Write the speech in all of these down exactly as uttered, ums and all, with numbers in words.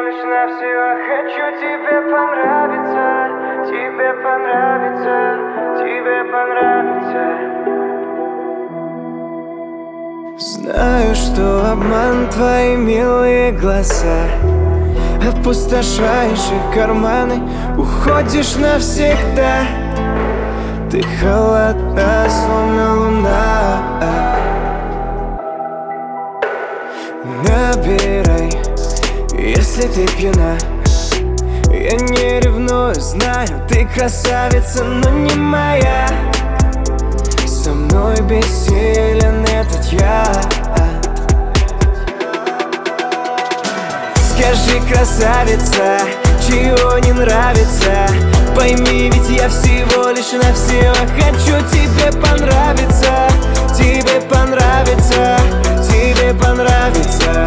лишь навсего хочу тебе понравиться, тебе понравится, тебе понравится. Знаю, что обман твои милые глаза, опустошаешь их карманы, уходишь навсегда. Ты холодна, словно луна. Набирай, если ты пьяна. Я не ревную, знаю, ты красавица, но не моя. Со мной бессилен этот я. Скажи, красавица, чего не нравится? Пойми, ведь я всего лишь навсего хочу тебе понравиться, тебе понравится, тебе понравится.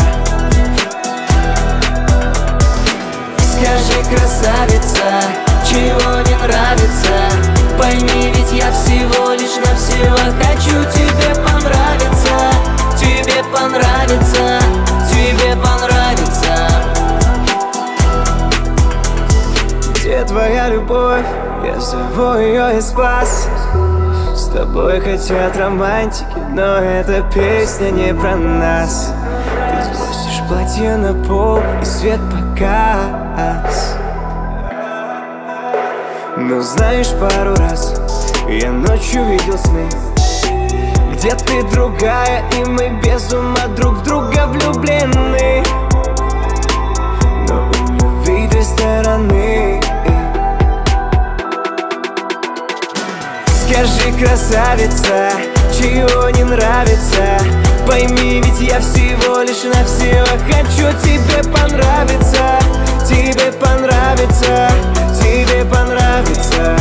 Скажи, красавица, чего не нравится? Пойми, ведь я всего лишь навсего хочу тебе понравиться, тебе понравится, тебе понравится. Где твоя любовь? Я зову ее из глаз. С тобой хотят романтики, но эта песня не про нас. Ты сбросишь платье на пол и свет погас. Но знаешь, пару раз я ночью видел сны, где ты другая, и мы без ума друг в друга влюблены. Но у любви две стороны. Скажи, красавица, чего не нравится? Пойми, ведь я всего лишь навсего хочу тебе понравиться, тебе понравится, тебе понравится.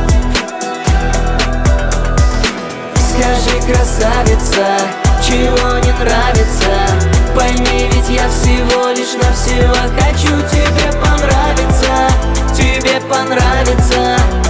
Скажи, красавица, чего не нравится? Пойми, ведь я всего лишь навсего хочу тебе понравиться, тебе понравится.